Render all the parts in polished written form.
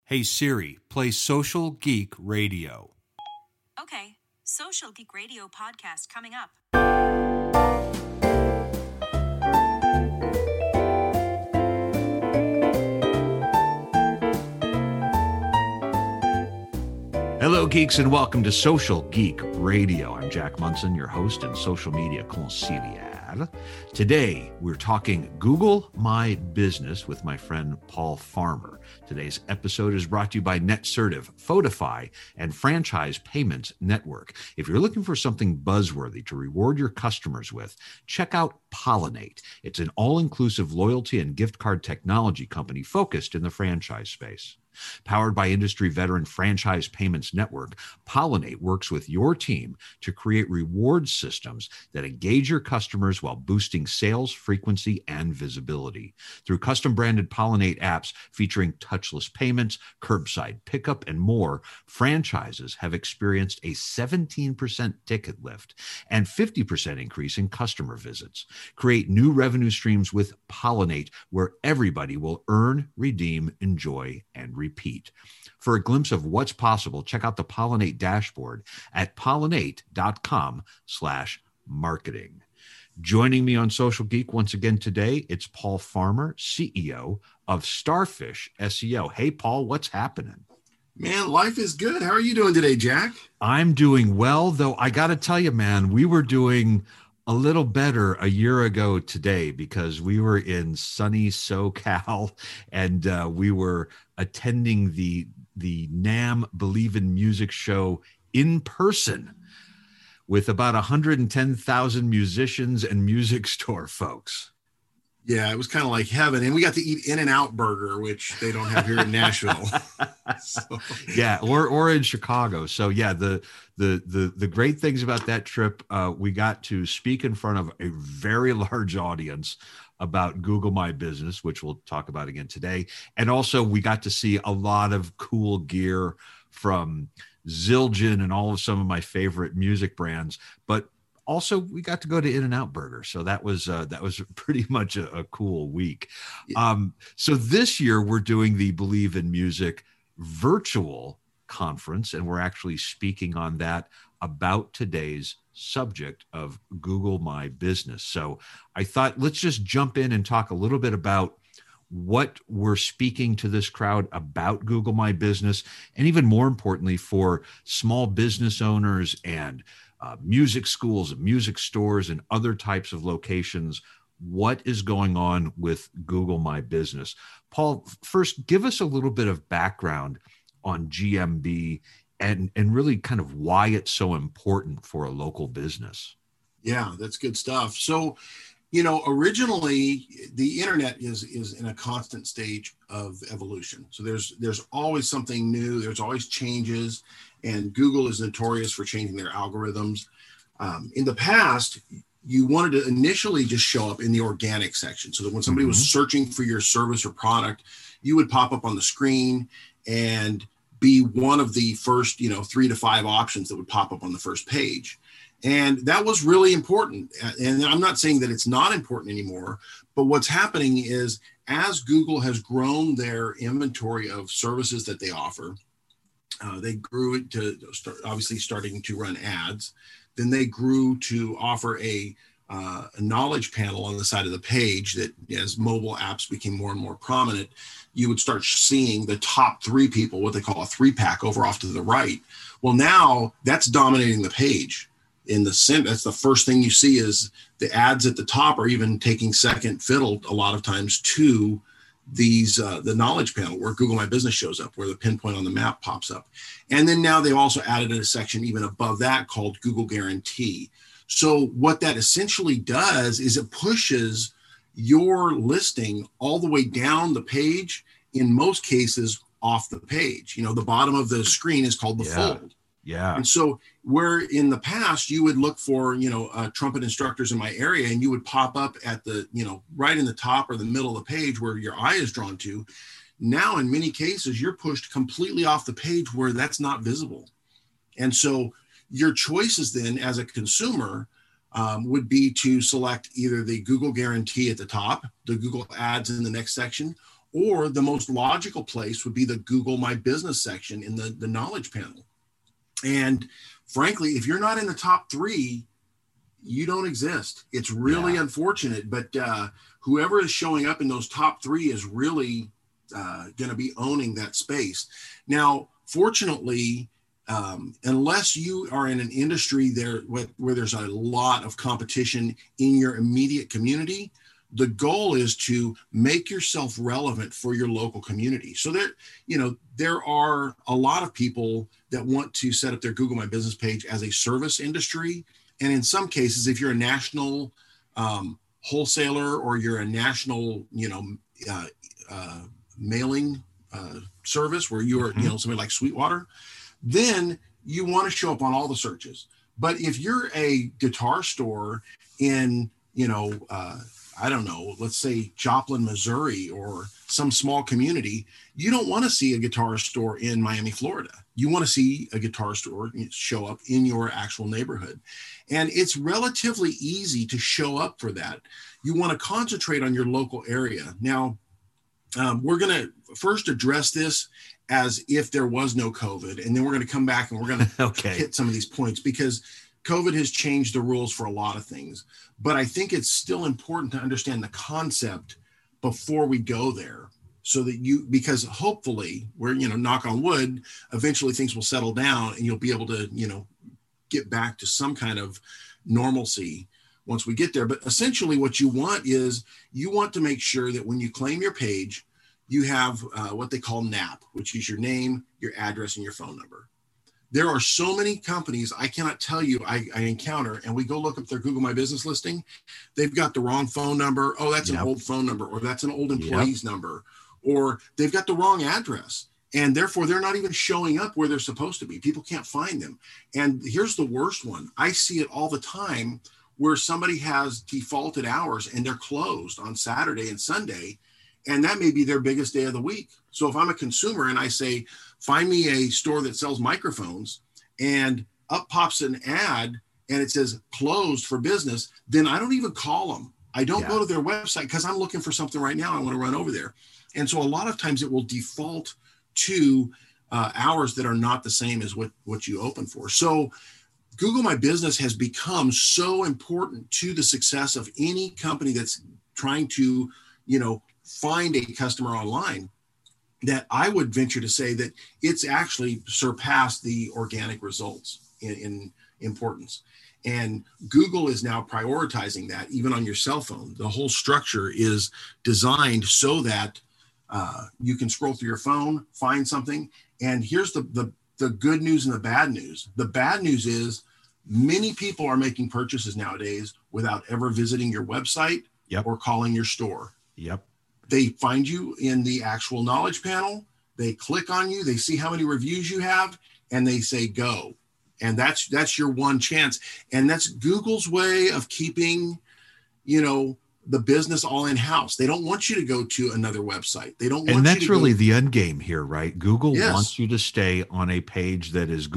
Hey Siri, play Social Geek Radio. Okay, Social Geek Radio podcast coming up. Hello, geeks, and welcome to Social Geek Radio. I'm Jack Munson, your host and social media consigliere. Today, we're talking Google My Business with my friend Paul Farmer. Today's episode is brought to you by NetCertive, Photify, and Franchise Payments Network. If you're looking for something buzzworthy to reward your customers with, check out Pollinate. It's an all-inclusive loyalty and gift card technology company focused in the franchise space. Powered by industry veteran Franchise Payments Network, Pollinate works with your team to create reward systems that engage your customers while boosting sales, frequency, and visibility. Through custom-branded Pollinate apps featuring touchless payments, curbside pickup, and more, franchises have experienced a 17% ticket lift and 50% increase in customer visits. Create new revenue streams with Pollinate, where everybody will earn, redeem, enjoy, and repeat. For a glimpse of what's possible, check out the Pollinate dashboard at pollinate.com/marketing. Joining me on Social Geek once again today, it's Paul Farmer, CEO of Starfish SEO. Hey, Paul, what's happening? Man, life is good. How are you doing today, Jack? I'm doing well, though I got to tell you, man, we were doing a little better a year ago today because we were in sunny SoCal and we were attending the NAMM Believe in Music show in person with about 110,000 musicians and music store folks. Yeah, it was kind of like heaven. And we got to eat In-N-Out Burger, which they don't have here in Nashville. So. Yeah, or in Chicago. So yeah, the great things about that trip, we got to speak in front of a very large audience about Google My Business, which we'll talk about again today. And also we got to see a lot of cool gear from Zildjian and all of some of my favorite music brands. But also, we got to go to In-N-Out Burger, so that was pretty much a cool week. So this year we're doing the Believe in Music virtual conference, and we're actually speaking on that about today's subject of Google My Business. So I thought let's just jump in and talk a little bit about what we're speaking to this crowd about Google My Business, and even more importantly, for small business owners and music schools and music stores and other types of locations, what is going on with Google My Business? Paul, first, give us a little bit of background on GMB and really kind of why it's so important for a local business. Yeah, that's good stuff. So, originally the internet is in a constant stage of evolution. So there's always something new. There's always changes, and Google is notorious for changing their algorithms. In the past, you wanted to initially just show up in the organic section, so that when somebody was searching for your service or product, you would pop up on the screen and be one of the first, 3 to 5 options that would pop up on the first page. And that was really important. And I'm not saying that it's not important anymore, but what's happening is as Google has grown their inventory of services that they offer, they grew it to obviously starting to run ads. Then they grew to offer a knowledge panel on the side of the page that as mobile apps became more and more prominent, you would start seeing the top 3 people, what they call a 3-pack over off to the right. Well, now that's dominating the page. That's the first thing you see is the ads at the top are even taking second fiddle a lot of times to these the knowledge panel where Google My Business shows up, where the pinpoint on the map pops up. And then now they've also added a section even above that called Google Guarantee. So what that essentially does is it pushes your listing all the way down the page, in most cases off the page. The bottom of the screen is called the fold. Yeah. And so where in the past you would look for, trumpet instructors in my area, and you would pop up at the, right in the top or the middle of the page where your eye is drawn to. Now, in many cases, you're pushed completely off the page where that's not visible. And so your choices then as a consumer would be to select either the Google Guarantee at the top, the Google Ads in the next section, Or the most logical place would be the Google My Business section in the knowledge panel. And frankly, if you're not in the top 3, you don't exist. It's really unfortunate, but whoever is showing up in those top 3 is really going to be owning that space. Now, fortunately, unless you are in an industry there where there's a lot of competition in your immediate community, the goal is to make yourself relevant for your local community. So there are a lot of people that want to set up their Google My Business page as a service industry. And in some cases, if you're a national wholesaler or you're a national, mailing service where you're, somebody like Sweetwater, then you want to show up on all the searches. But if you're a guitar store in, I don't know, let's say Joplin, Missouri, or some small community, you don't want to see a guitar store in Miami, Florida. You want to see a guitar store show up in your actual neighborhood. And it's relatively easy to show up for that. You want to concentrate on your local area. Now, we're going to first address this as if there was no COVID, and then we're going to come back and we're going to hit some of these points, because COVID has changed the rules for a lot of things. But I think it's still important to understand the concept before we go there, so that because hopefully we're, knock on wood, eventually things will settle down and you'll be able to, get back to some kind of normalcy once we get there. But essentially what you want is you want to make sure that when you claim your page, you have what they call NAP, which is your name, your address, and your phone number. There are so many companies I cannot tell you I encounter, and we go look up their Google My Business listing. They've got the wrong phone number. Oh, that's an old phone number, or that's an old employee's number, or they've got the wrong address. And therefore, they're not even showing up where they're supposed to be. People can't find them. And here's the worst one. I see it all the time where somebody has defaulted hours and they're closed on Saturday and Sunday, and that may be their biggest day of the week. So if I'm a consumer and I say, find me a store that sells microphones, and up pops an ad and it says closed for business, then I don't even call them. I don't go to their website because I'm looking for something right now. I want to run over there. And so a lot of times it will default to hours that are not the same as what you open for. So Google My Business has become so important to the success of any company that's trying to, find a customer online, that I would venture to say that it's actually surpassed the organic results in importance. And Google is now prioritizing that even on your cell phone. The whole structure is designed so that you can scroll through your phone, find something. And here's the good news and the bad news. The bad news is many people are making purchases nowadays without ever visiting your website or calling your store. They find you in the actual knowledge panel. They click on you. They see how many reviews you have, and they say go. And that's your one chance. And that's Google's way of keeping, the business all in-house. They don't want you to go to another website. They don't want And that's really the end game here, right? Google wants you to stay on a page that is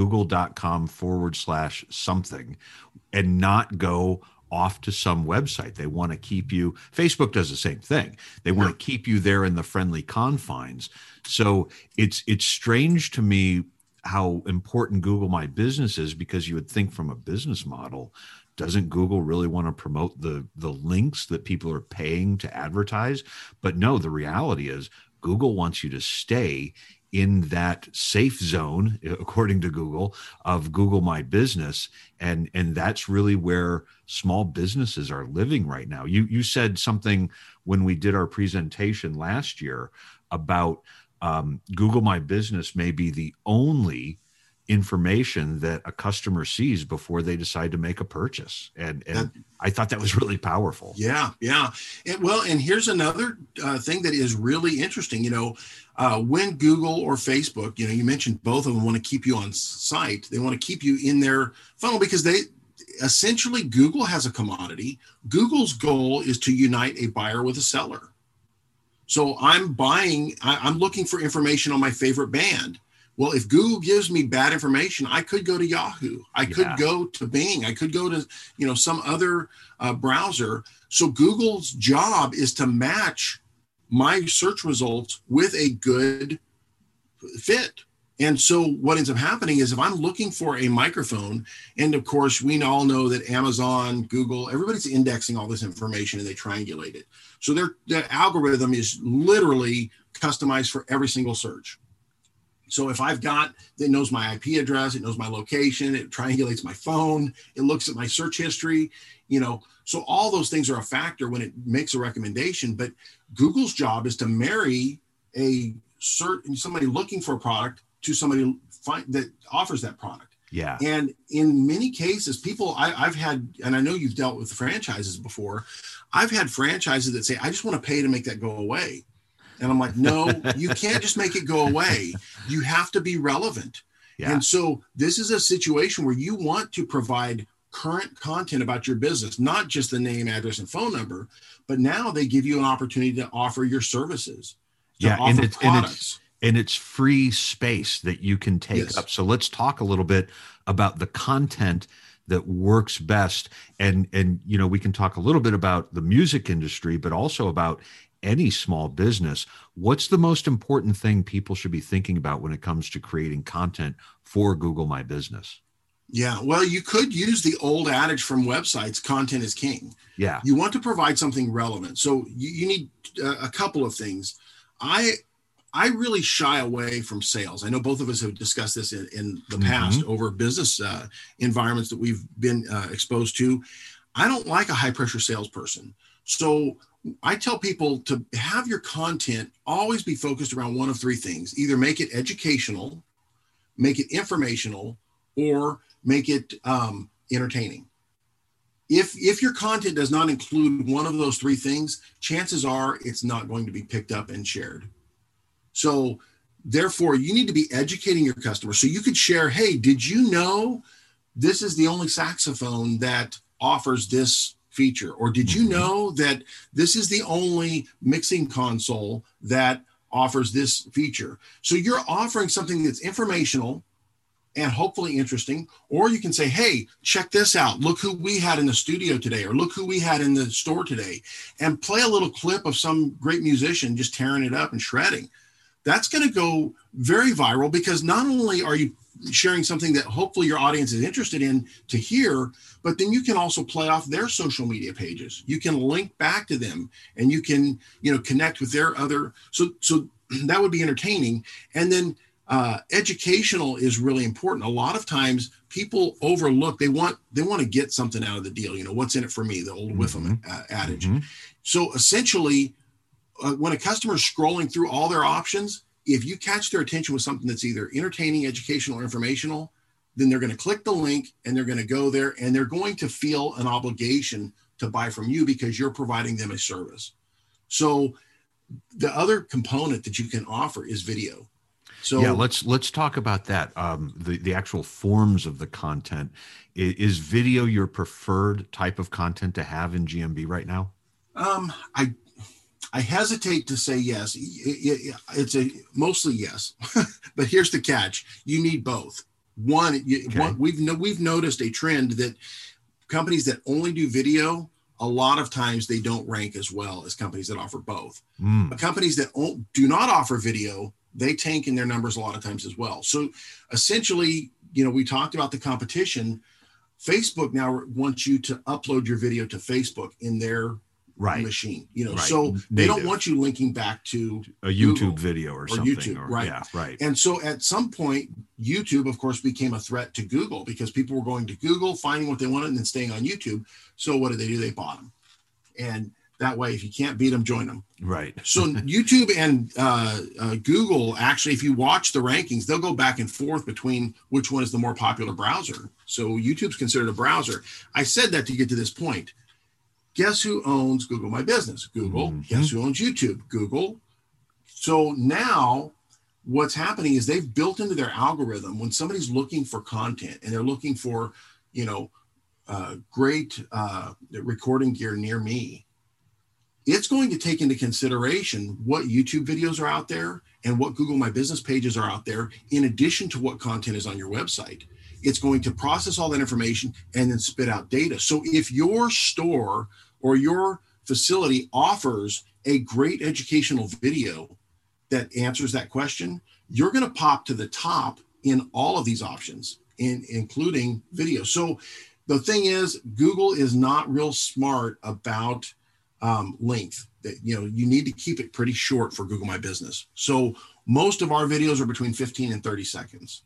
google.com/something and not go off to some website. They want to keep you. Facebook does the same thing. They want to keep you there in the friendly confines. So it's strange to me how important Google My Business is, because you would think from a business model, doesn't Google really want to promote the links that people are paying to advertise? But no, the reality is Google wants you to stay in that safe zone, according to Google, of Google My Business. And that's really where small businesses are living right now. You said something when we did our presentation last year about Google My Business may be the only information that a customer sees before they decide to make a purchase. And I thought that was really powerful. Yeah. And here's another thing that is really interesting. When Google or Facebook, you mentioned both of them want to keep you on site. They want to keep you in their funnel because essentially Google has a commodity. Google's goal is to unite a buyer with a seller. So I'm looking for information on my favorite band. Well, if Google gives me bad information, I could go to Yahoo. I could go to Bing. I could go to, some other browser. So Google's job is to match, my search results with a good fit. And so what ends up happening is if I'm looking for a microphone, and of course, we all know that Amazon, Google, everybody's indexing all this information and they triangulate it. So their algorithm is literally customized for every single search. So if I've got, it knows my IP address, it knows my location, it triangulates my phone, it looks at my search history, so all those things are a factor when it makes a recommendation. But Google's job is to marry somebody looking for a product to somebody that offers that product. Yeah. And in many cases, people I've had, and I know you've dealt with franchises before, I've had franchises that say, I just want to pay to make that go away. And I'm like, no, you can't just make it go away. You have to be relevant. Yeah. And so this is a situation where you want to provide current content about your business, not just the name, address, and phone number, but now they give you an opportunity to offer your services. Yeah. Offer products. And it's free space that you can take up. So let's talk a little bit about the content that works best. And we can talk a little bit about the music industry, but also about any small business. What's the most important thing people should be thinking about when it comes to creating content for Google My Business? Yeah, well, you could use the old adage from websites, content is king. Yeah. You want to provide something relevant. So you need a couple of things. I really shy away from sales. I know both of us have discussed this in the past over business environments that we've been exposed to. I don't like a high pressure salesperson. So I tell people to have your content always be focused around one of three things. Either make it educational, make it informational, or make it entertaining. If your content does not include one of those three things, chances are it's not going to be picked up and shared. So therefore, you need to be educating your customers. So you could share, hey, did you know this is the only saxophone that offers this feature? Or did you know that this is the only mixing console that offers this feature? So you're offering something that's informational and hopefully interesting. Or you can say, hey, check this out. Look who we had in the studio today, or look who we had in the store today, and play a little clip of some great musician just tearing it up and shredding. That's going to go very viral, because not only are you sharing something that hopefully your audience is interested in to hear, but then you can also play off their social media pages. You can link back to them, and you can, connect with their other. So that would be entertaining. And then educational is really important. A lot of times people overlook, they want to get something out of the deal. What's in it for me? The old Whiffam adage. So essentially, when a customer is scrolling through all their options, if you catch their attention with something that's either entertaining, educational, or informational, then they're going to click the link and they're going to go there, and they're going to feel an obligation to buy from you because you're providing them a service. So the other component that you can offer is video. So yeah, let's talk about that. The actual forms of the content. Is video your preferred type of content to have in GMB right now? I hesitate to say yes. It's mostly yes, but here's the catch: you need both. One, we've noticed a trend that companies that only do video, a lot of times they don't rank as well as companies that offer both. But companies that do not offer video, they tank in their numbers a lot of times as well. So essentially, we talked about the competition. Facebook now wants you to upload your video to Facebook in their machine, so they don't want you linking back to a YouTube Google video or something. YouTube, right? Yeah, right. And so at some point, YouTube, of course, became a threat to Google, because people were going to Google, finding what they wanted, and then staying on YouTube. So what did? They bought them. And that way, if you can't beat them, join them. Right. So YouTube and Google, actually, if you watch the rankings, they'll go back and forth between which one is the more popular browser. So YouTube's considered a browser. I said that to get to this point. Guess who owns Google My Business? Google. Guess who owns YouTube? Google. So now what's happening is they've built into their algorithm, when somebody's looking for content and they're looking for, great recording gear near me, it's going to take into consideration what YouTube videos are out there and what Google My Business pages are out there, in addition to what content is on your website. It's going to process all that information and then spit out data. So if your store or your facility offers a great educational video that answers that question, you're going to pop to the top in all of these options, including video. So the thing is, Google is not real smart about length. That, you know, you need to keep it pretty short for Google My Business. So most of our videos are between 15 and 30 seconds.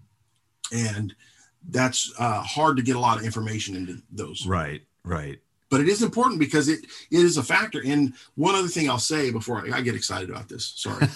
And that's hard to get a lot of information into those. Right, right. But it is important because it is a factor. And one other thing I'll say before I get excited about this, sorry.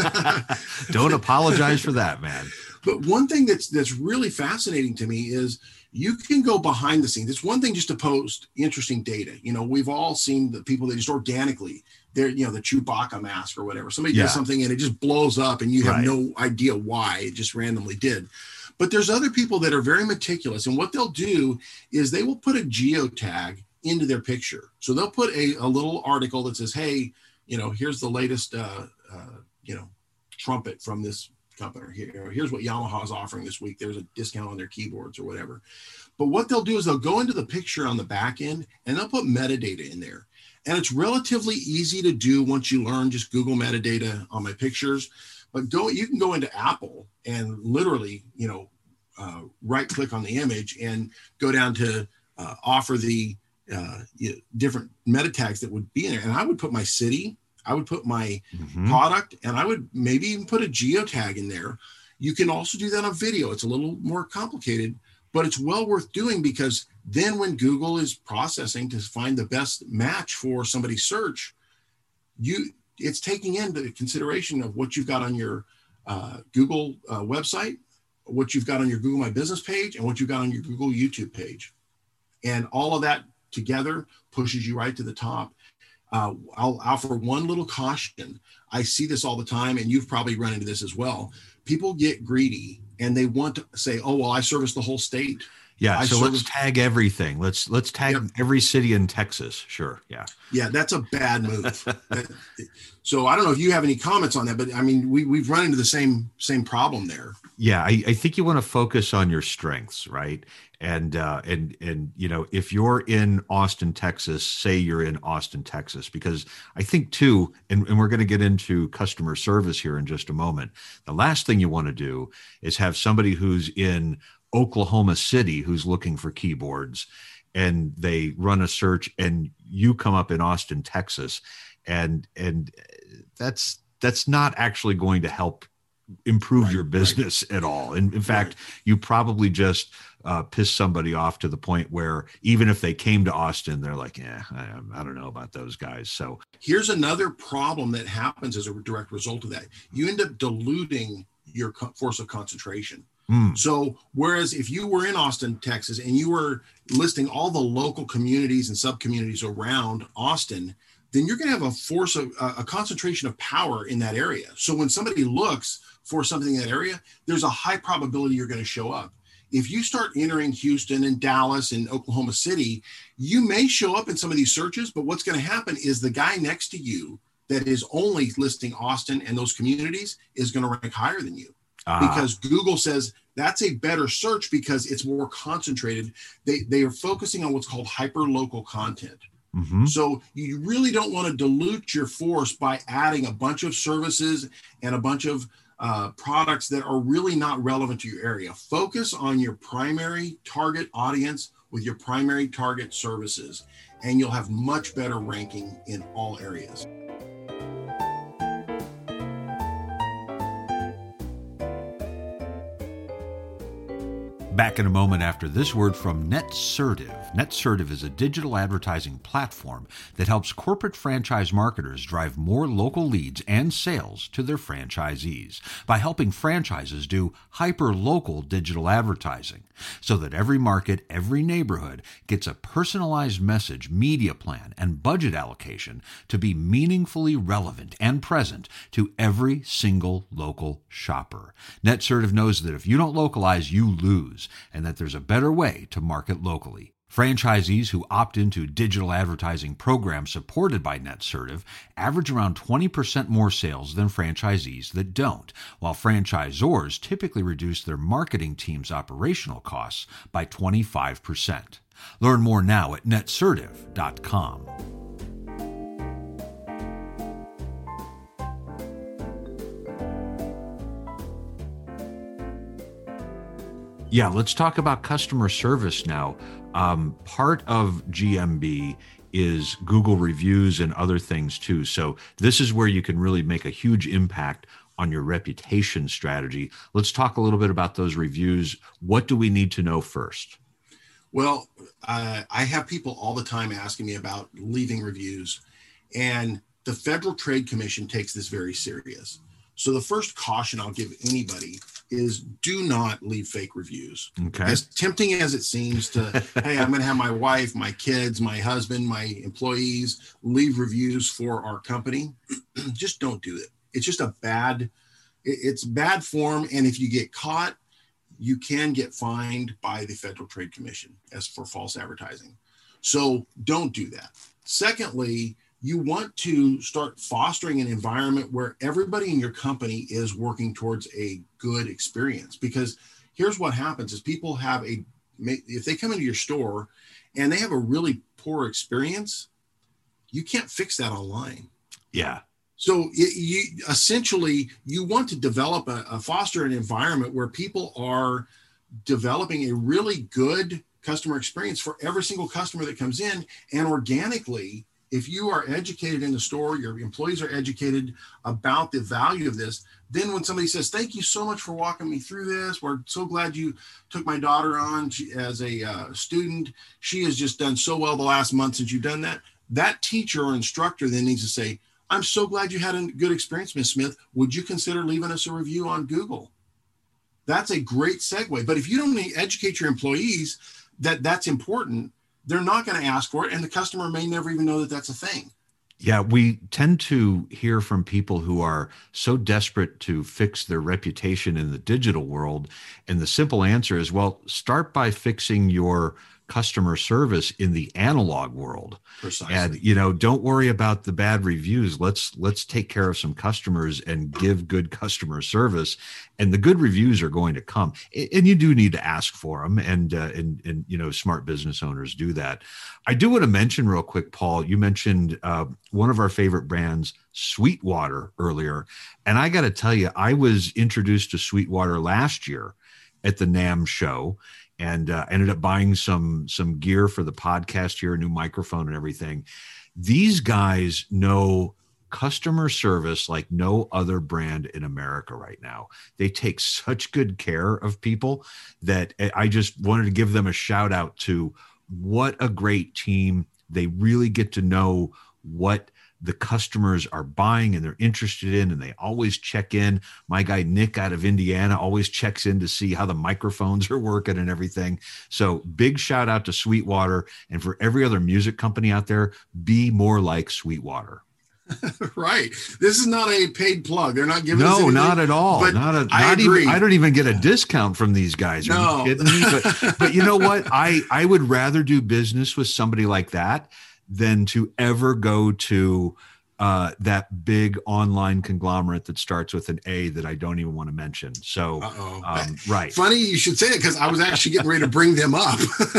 Don't apologize for that, man. But one thing that's really fascinating to me is you can go behind the scenes. It's one thing just to post interesting data. You know, we've all seen the people that just organically, they're, you know, the Chewbacca mask or whatever. Somebody does something and it just blows up and you have no idea why. It just randomly did. But there's other people that are very meticulous. And what they'll do is they will put a geotag into their picture. So they'll put a little article that says, hey, you know, here's the latest, you know, trumpet from this company here. Here's what Yamaha is offering this week. There's a discount on their keyboards or whatever. But what they'll do is they'll go into the picture on the back end and they'll put metadata in there. And it's relatively easy to do once you learn. Just Google metadata on my pictures. But you can go into Apple and literally, you know, right click on the image and go down to offer the different meta tags that would be in there. And I would put my city, I would put my product, and I would maybe even put a geotag in there. You can also do that on video. It's a little more complicated, but it's well worth doing, because then when Google is processing to find the best match for somebody's search, it's taking into consideration of what you've got on your Google website, what you've got on your Google My Business page, and what you've got on your Google YouTube page. And all of that together pushes you right to the top. I'll offer one little caution. I see this all the time, and you've probably run into this as well. People get greedy and they want to say, oh, well, I service the whole state. Yeah. So let's tag everything. Let's tag every city in Texas. Sure. Yeah. Yeah. That's a bad move. So I don't know if you have any comments on that, but I mean, we've run into the same problem there. Yeah. I think you want to focus on your strengths, right? And you know, if you're in Austin, Texas, say you're in Austin, Texas, because I think too, and we're going to get into customer service here in just a moment. The last thing you want to do is have somebody who's in Oklahoma City who's looking for keyboards, and they run a search and you come up in Austin, Texas, and that's not actually going to help improve your business at all. And in fact, you probably just piss somebody off to the point where even if they came to Austin, they're like, yeah, I don't know about those guys. So here's another problem that happens as a direct result of that. You end up diluting your force of concentration. So whereas if you were in Austin, Texas, and you were listing all the local communities and sub-communities around Austin, then you're going to have a concentration of power in that area. So when somebody looks for something in that area, there's a high probability you're going to show up. If you start entering Houston and Dallas and Oklahoma City, you may show up in some of these searches, but what's going to happen is the guy next to you that is only listing Austin and those communities is going to rank higher than you. Because Google says that's a better search because it's more concentrated. They are focusing on what's called hyper-local content. So you really don't want to dilute your force by adding a bunch of services and a bunch of products that are really not relevant to your area. Focus on your primary target audience with your primary target services, and you'll have much better ranking in all areas. Back in a moment after this word from NetSurtive. NetSurtive is a digital advertising platform that helps corporate franchise marketers drive more local leads and sales to their franchisees by helping franchises do hyper-local digital advertising so that every market, every neighborhood gets a personalized message, media plan, and budget allocation to be meaningfully relevant and present to every single local shopper. NetSurtive knows that if you don't localize, you lose, and that there's a better way to market locally. Franchisees who opt into digital advertising programs supported by NetSurtive average around 20% more sales than franchisees that don't, while franchisors typically reduce their marketing team's operational costs by 25%. Learn more now at netsurtive.com. Yeah, let's talk about customer service now. Part of GMB is Google reviews and other things too. So this is where you can really make a huge impact on your reputation strategy. Let's talk a little bit about those reviews. What do we need to know first? Well, I have people all the time asking me about leaving reviews, and the Federal Trade Commission takes this very serious. So the first caution I'll give anybody is do not leave fake reviews. Okay. As tempting as it seems to, hey, I'm going to have my wife, my kids, my husband, my employees leave reviews for our company, just don't do it. It's just it's bad form. And if you get caught, you can get fined by the Federal Trade Commission as for false advertising. So don't do that. Secondly, you want to start fostering an environment where everybody in your company is working towards a good experience. Because here's what happens is people if they come into your store and they have a really poor experience, you can't fix that online. Yeah. So you essentially want to develop foster an environment where people are developing a really good customer experience for every single customer that comes in. And organically, if you are educated in the store, your employees are educated about the value of this, then when somebody says, thank you so much for walking me through this, we're so glad you took my daughter on as a student. She has just done so well the last month since you've done that. That teacher or instructor then needs to say, I'm so glad you had a good experience, Ms. Smith. Would you consider leaving us a review on Google? That's a great segue. But if you don't educate your employees that that's important, they're not going to ask for it. And the customer may never even know that that's a thing. Yeah, we tend to hear from people who are so desperate to fix their reputation in the digital world. And the simple answer is, well, start by fixing your customer service in the analog world. Precisely. And, don't worry about the bad reviews. Let's take care of some customers and give good customer service. And the good reviews are going to come. And you do need to ask for them. And smart business owners do that. I do want to mention real quick, Paul, you mentioned one of our favorite brands, Sweetwater, earlier. And I got to tell you, I was introduced to Sweetwater last year at the NAMM show. And ended up buying some gear for the podcast here, a new microphone and everything. These guys know customer service like no other brand in America right now. They take such good care of people that I just wanted to give them a shout out to what a great team. They really get to know what the customers are buying and they're interested in, and they always check in. My guy, Nick, out of Indiana, always checks in to see how the microphones are working and everything. So big shout out to Sweetwater. And for every other music company out there, be more like Sweetwater. Right. This is not a paid plug. They're not giving us anything. No, not at all. I agree. I don't even get a discount from these guys. Are you kidding me? But you know what? I would rather do business with somebody like that than to ever go to that big online conglomerate that starts with an A that I don't even want to mention. So, right. Funny you should say it, because I was actually getting ready to bring them up.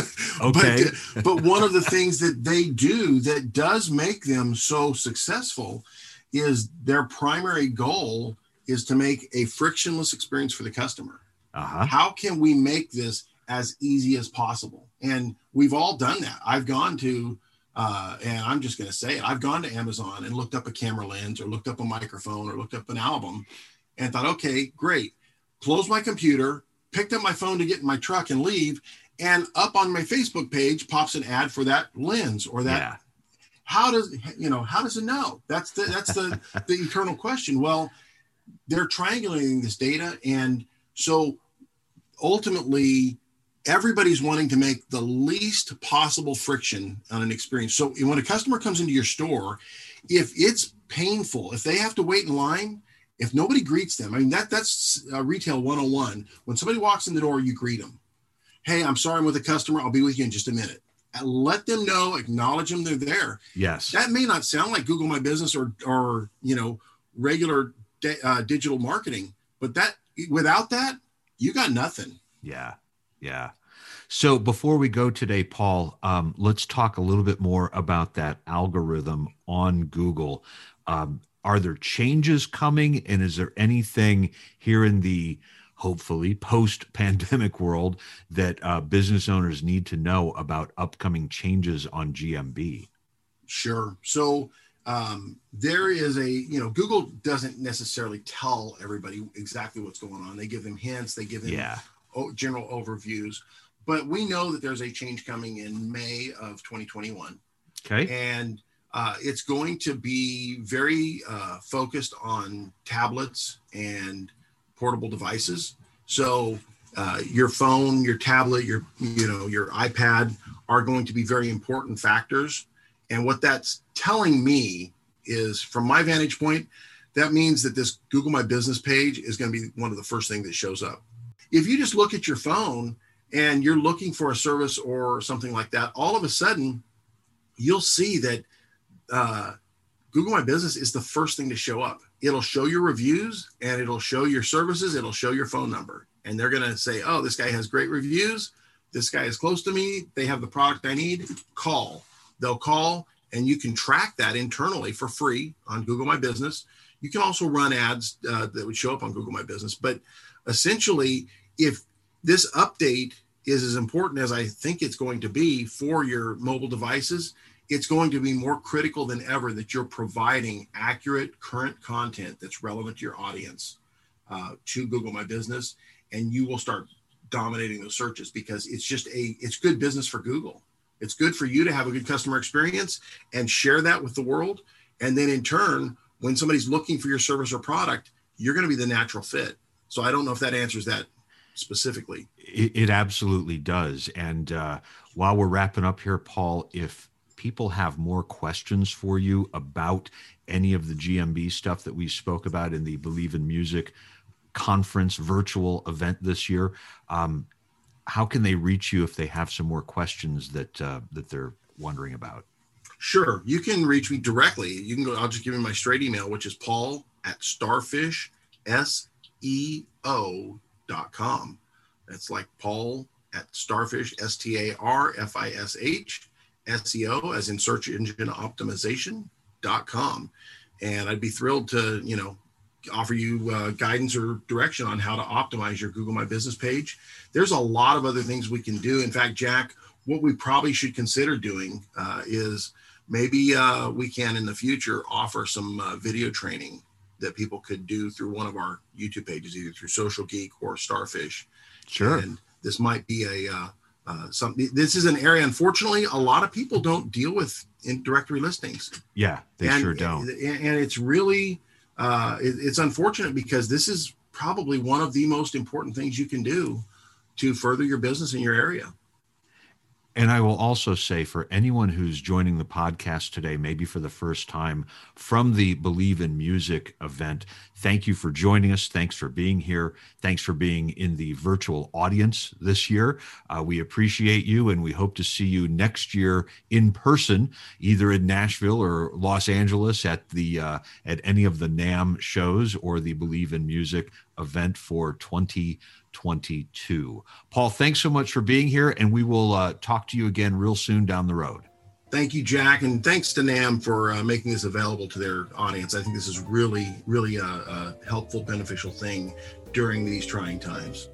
Okay. But one of the things that they do that does make them so successful is their primary goal is to make a frictionless experience for the customer. Uh-huh. How can we make this as easy as possible? And we've all done that. I've gone to and I'm just going to say it. I've gone to Amazon and looked up a camera lens or looked up a microphone or looked up an album and thought, okay, great. Close my computer, picked up my phone to get in my truck and leave. And up on my Facebook page pops an ad for that lens or that. Yeah. How does it know? That's the eternal question. Well, they're triangulating this data. And so ultimately, everybody's wanting to make the least possible friction on an experience. So when a customer comes into your store, if it's painful, if they have to wait in line, if nobody greets them, I mean, that's retail 101. When somebody walks in the door, you greet them. Hey, I'm sorry, I'm with a customer. I'll be with you in just a minute. And let them know, acknowledge them, they're there. Yes. That may not sound like Google My Business or regular digital marketing, but without that, you got nothing. Yeah. Yeah. So before we go today, Paul, let's talk a little bit more about that algorithm on Google. Are there changes coming? And is there anything here in the hopefully post-pandemic world that business owners need to know about upcoming changes on GMB? Sure. So there is Google doesn't necessarily tell everybody exactly what's going on. They give them hints, they give them general overviews, but we know that there's a change coming in May of 2021. Okay. And it's going to be very focused on tablets and portable devices. So your phone, your tablet, your iPad are going to be very important factors. And what that's telling me is, from my vantage point, that means that this Google My Business page is going to be one of the first things that shows up. If you just look at your phone and you're looking for a service or something like that, all of a sudden you'll see that Google My Business is the first thing to show up. It'll show your reviews and it'll show your services. It'll show your phone number. And they're going to say, oh, this guy has great reviews. This guy is close to me. They have the product I need. Call. They'll call, and you can track that internally for free on Google My Business. You can also run ads that would show up on Google My Business. But essentially, if this update is as important as I think it's going to be for your mobile devices, it's going to be more critical than ever that you're providing accurate, current content that's relevant to your audience to Google My Business, and you will start dominating those searches, because it's good business for Google. It's good for you to have a good customer experience and share that with the world. And then in turn, when somebody's looking for your service or product, you're going to be the natural fit. So I don't know if that answers that specifically. It absolutely does. And while we're wrapping up here, Paul, if people have more questions for you about any of the GMB stuff that we spoke about in the Believe in Music conference virtual event this year, how can they reach you if they have some more questions that they're wondering about? Sure. You can reach me directly. You can go, I'll just give you my straight email, which is paul@starfishseo.com. That's like Paul at Starfish, STARFISH, SEO, as in search engine optimization.com. And I'd be thrilled to, offer you guidance or direction on how to optimize your Google My Business page. There's a lot of other things we can do. In fact, Jack, what we probably should consider doing is maybe we can in the future offer some video training that people could do through one of our YouTube pages, either through Social Geek or Starfish. Sure. And this might be something. This is an area, unfortunately, a lot of people don't deal with in directory listings. Yeah, they sure don't. And it's really, it's unfortunate, because this is probably one of the most important things you can do to further your business in your area. And I will also say, for anyone who's joining the podcast today, maybe for the first time from the Believe in Music event, thank you for joining us. Thanks for being here. Thanks for being in the virtual audience this year. We appreciate you, and we hope to see you next year in person, either in Nashville or Los Angeles at at any of the NAMM shows or the Believe in Music event for 2022. Paul, thanks so much for being here, and we will talk to you again real soon down the road. Thank you, Jack, and thanks to NAMM for making this available to their audience. I think this is really, really a helpful, beneficial thing during these trying times.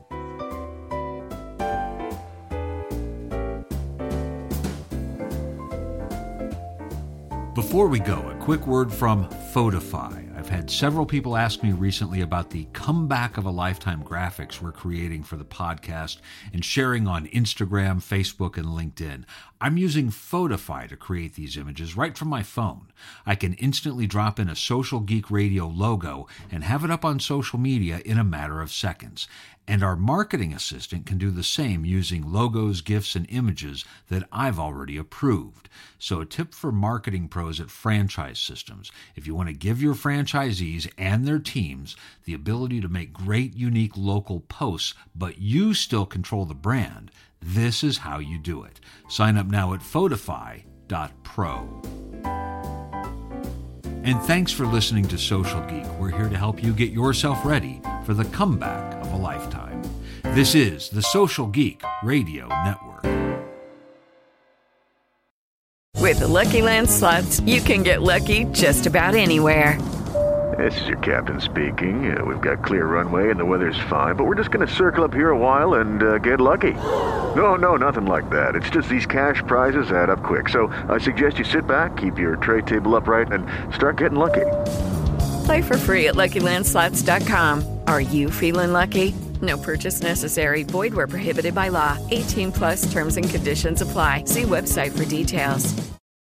Before we go, a quick word from Photify. I've had several people ask me recently about the comeback of a lifetime graphics we're creating for the podcast and sharing on Instagram, Facebook, and LinkedIn. I'm using Photify to create these images right from my phone. I can instantly drop in a Social Geek Radio logo and have it up on social media in a matter of seconds. And our marketing assistant can do the same using logos, GIFs, and images that I've already approved. So a tip for marketing pros at Franchise Systems: if you want to give your franchisees and their teams the ability to make great, unique local posts, but you still control the brand, this is how you do it. Sign up now at Photify.pro. And thanks for listening to Social Geek. We're here to help you get yourself ready for the comeback of a lifetime. This is the Social Geek Radio Network. With the Lucky Land Slots, you can get lucky just about anywhere. This is your captain speaking. We've got clear runway and the weather's fine, but we're just going to circle up here a while and get lucky. No, nothing like that. It's just these cash prizes add up quick. So I suggest you sit back, keep your tray table upright, and start getting lucky. Play for free at LuckyLandSlots.com. Are you feeling lucky? No purchase necessary. Void where prohibited by law. 18+ terms and conditions apply. See website for details.